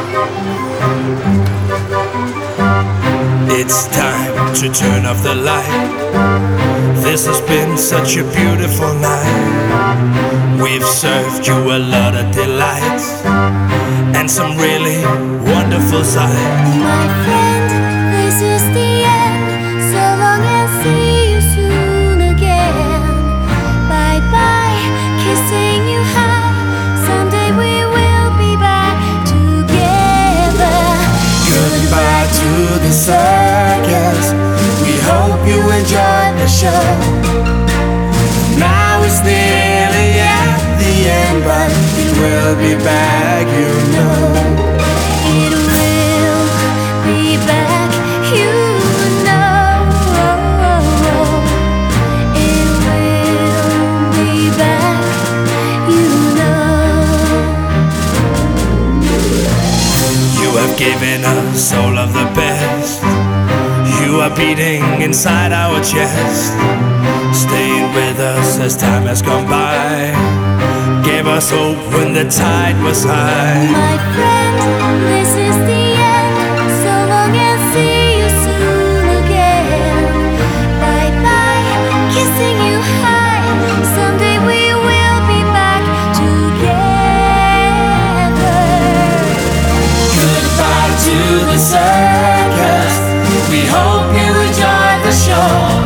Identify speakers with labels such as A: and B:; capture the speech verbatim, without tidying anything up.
A: It's time to turn off the light. This has been such a beautiful night. We've served you a lot of delights and some really wonderful sights.
B: My friend, this is the end. So long and see you soon again. Bye bye, kissing you high. Someday we will be back together.
A: Goodbye to the circus. We hope you enjoyed the show. Now it's nearly at the end, but it will be back, you know.
B: It will be back, you know. It will be back, you know.
A: You have given us all of the best. You are beating inside our chest, staying with us as time has gone by. Gave us hope when the tide was high.
B: My friend, this is the end. So long and see you soon again. Bye bye, kissing you high. Someday we will be back together.
A: Goodbye to the circus. We hope you enjoyed the show.